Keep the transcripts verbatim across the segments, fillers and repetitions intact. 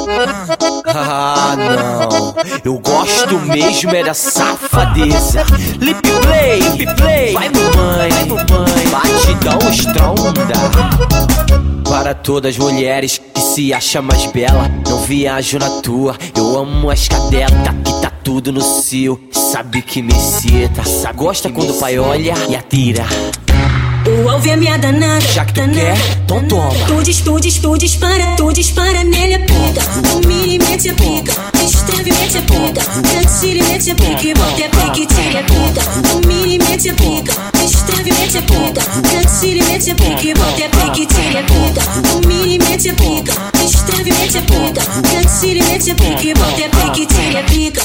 Ah, não, eu gosto mesmo é da safadeza. Lip play, lip play, vai mamãe, vai mamãe, batidão estronda. Para todas as mulheres que se acham mais bela, não viajo na tua, eu amo as cadelas. Tá que tá tudo no cio, sabe que me excita. Gosta quando o pai olha e atira. O alvo é minha danada, já que tu danada, quer, então toma. Tu diz, tu diz, tu dispara, tu dispara nele a pica. O mini mete a pica, estreve mete a pica. Tire mete a pica e volta a pica e tira a pica. O mini mete a pica, estreve mete a pica. Tire mete a pica e volta a pica e tira a pica. O mini mete a pica, estreve mete a pica. Tire mete a pica e volta a pica e tira a pica.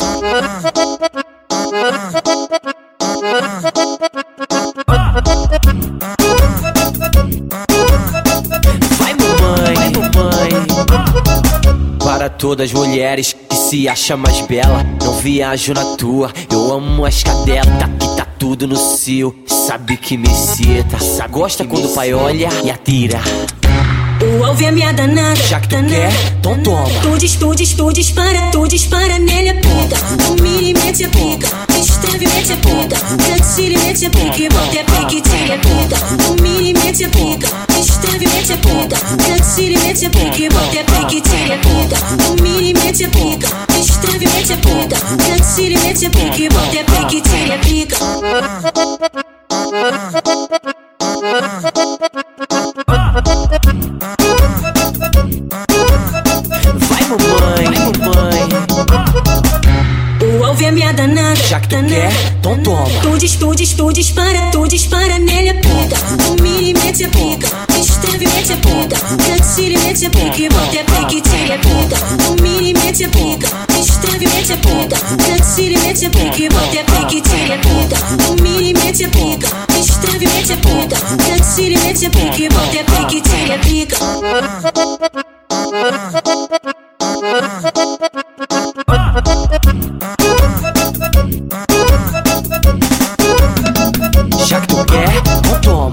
Vai mamãe, vai mamãe. Para todas as mulheres que se acham mais bela, não viajo na tua, eu amo as cadelas. Tá que tá tudo no cio, sabe que me excita. Gosta quando o pai olha e atira. O alvo é minha danada, já que tu danada, quer, então toma. Tu diz, tu diz, tu dispara, tu dispara nele a pica. O mini mete a pica, estreve mete a pica. Tire mete a pica e volta a pica e tira a pica. O mini mete a pica, estreve mete a pica. Tire mete a pica e volta a pica e tira a pica. O mini mete a pica, estreve mete a pica. Tire mete a pica e volta a pica e tira a pica. Vai mamãe, vai mamãe. O alvo é minha danada, já que tu danada, quer, então toma. Tu diz, tu diz, tu dispara, tu dispara nele a pica. O mini mete a pica, estreve mete a pica. Tire mete a pica e volta a pica e tira a pica. O mini mete a pica, estreve mete a pica. Tire mete a pica e volta a pica e tira a pica. O mini mete a pica, estreve mete a pica. Tire mete a pica e volta a pica e tira a pica.